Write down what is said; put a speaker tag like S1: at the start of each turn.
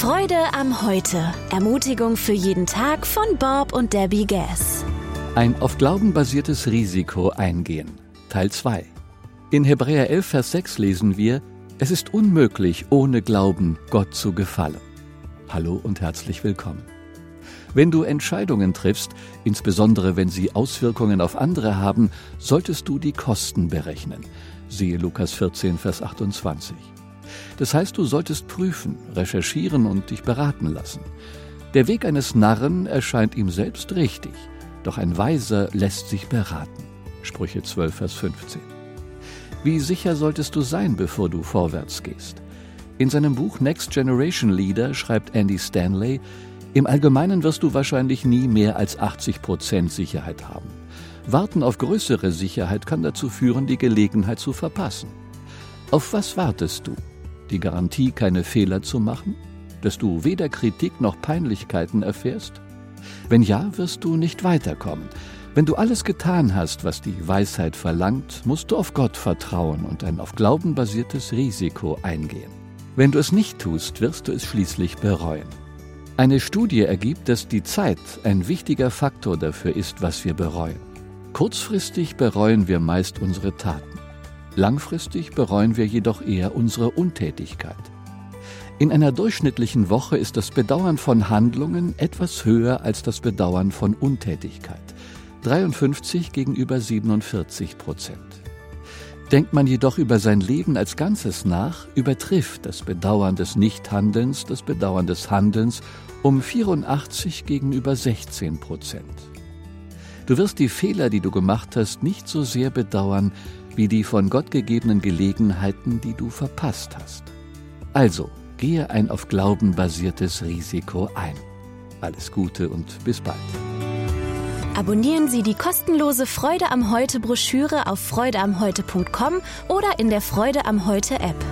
S1: Freude am Heute. Ermutigung für jeden Tag von Bob und Debbie Gass.
S2: Ein auf Glauben basiertes Risiko eingehen. Teil 2. In Hebräer 11, Vers 6 lesen wir: Es ist unmöglich, ohne Glauben Gott zu gefallen. Hallo und herzlich willkommen. Wenn du Entscheidungen triffst, insbesondere wenn sie Auswirkungen auf andere haben, solltest du die Kosten berechnen. Siehe Lukas 14, Vers 28. Das heißt, du solltest prüfen, recherchieren und dich beraten lassen. Der Weg eines Narren erscheint ihm selbst richtig, doch ein Weiser lässt sich beraten. Sprüche 12, Vers 15. Wie sicher solltest du sein, bevor du vorwärts gehst? In seinem Buch Next Generation Leader schreibt Andy Stanley: Im Allgemeinen wirst du wahrscheinlich nie mehr als 80% Sicherheit haben. Warten auf größere Sicherheit kann dazu führen, die Gelegenheit zu verpassen. Auf was wartest du? Die Garantie, keine Fehler zu machen? Dass du weder Kritik noch Peinlichkeiten erfährst? Wenn ja, wirst du nicht weiterkommen. Wenn du alles getan hast, was die Weisheit verlangt, musst du auf Gott vertrauen und ein auf Glauben basiertes Risiko eingehen. Wenn du es nicht tust, wirst du es schließlich bereuen. Eine Studie ergibt, dass die Zeit ein wichtiger Faktor dafür ist, was wir bereuen. Kurzfristig bereuen wir meist unsere Taten. Langfristig bereuen wir jedoch eher unsere Untätigkeit. In einer durchschnittlichen Woche ist das Bedauern von Handlungen etwas höher als das Bedauern von Untätigkeit. 53 gegenüber 47%. Denkt man jedoch über sein Leben als Ganzes nach, übertrifft das Bedauern des Nichthandelns das Bedauern des Handelns um 84 gegenüber 16%. Du wirst die Fehler, die du gemacht hast, nicht so sehr bedauern, wie die von Gott gegebenen Gelegenheiten, die du verpasst hast. Also, gehe ein auf Glauben basiertes Risiko ein. Alles Gute und bis bald.
S1: Abonnieren Sie die kostenlose Freude am Heute Broschüre auf freudeamheute.com oder in der Freude am Heute App.